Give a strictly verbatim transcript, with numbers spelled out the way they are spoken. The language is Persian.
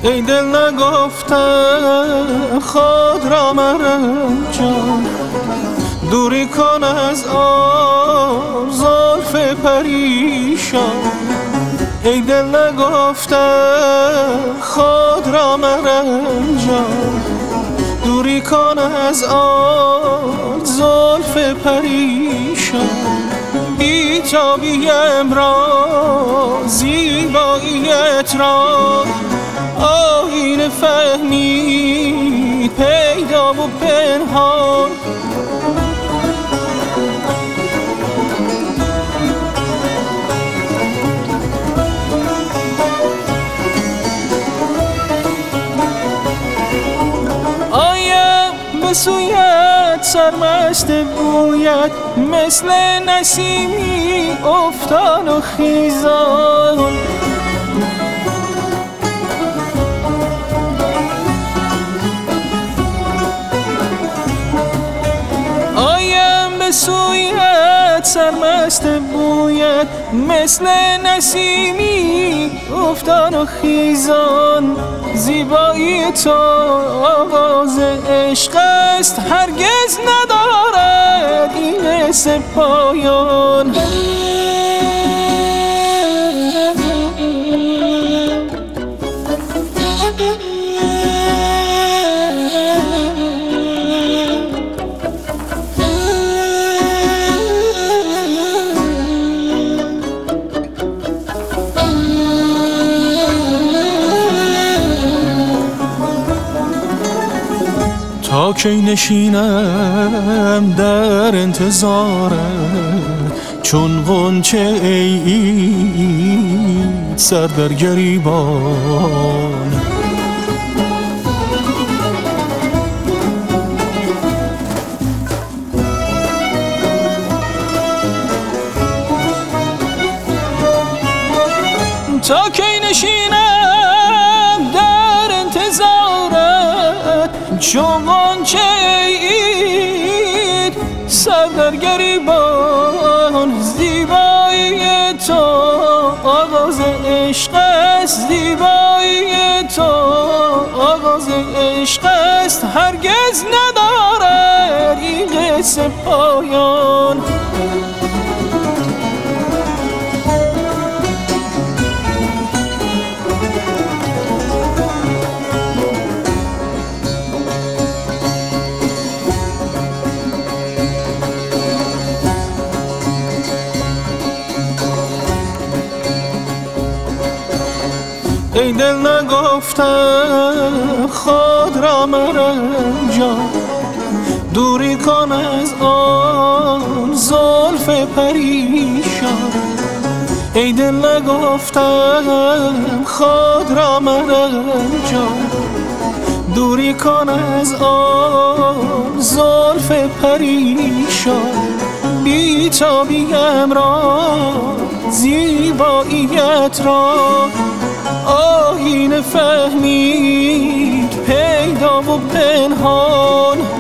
ای دل نگفتم خود را مرنجان، دوری کن از آن زلف پریشان. ای دل نگفتم خود را مرنجان، دوری کن از آن زلف پریشان. بی‌تابیم را زیباییت را آیینه فهمید پیدا و پنهان. آیم به سویت سرمست بویت، مثل نسیمی افتان و خیزان. آیم به سویت سرمست بویت، مثل نسیمی افتان و خیزان. زیبایی تو آغاز عشق است، هرگز ندارد این قصه پایان. تا کی نشینم در انتظارت، چون غنچه عید سر در گریبان. تا کی نشینم در انتظارت، چون غنچه عید سر در گریبان. زیبایی تو آغاز عشق است، زیبایی تو آغاز عشق است، هرگز ندارد این قصه پایان. ای دل نگفتم خود را مرنجان، دوری کن از آن زلف پریشان. ای دل نگفتم خود را مرنجان، دوری کن از آن زلف پریشان. بی‌تابیم را زیباییت را آیینه فهمید پیدا و پنهان.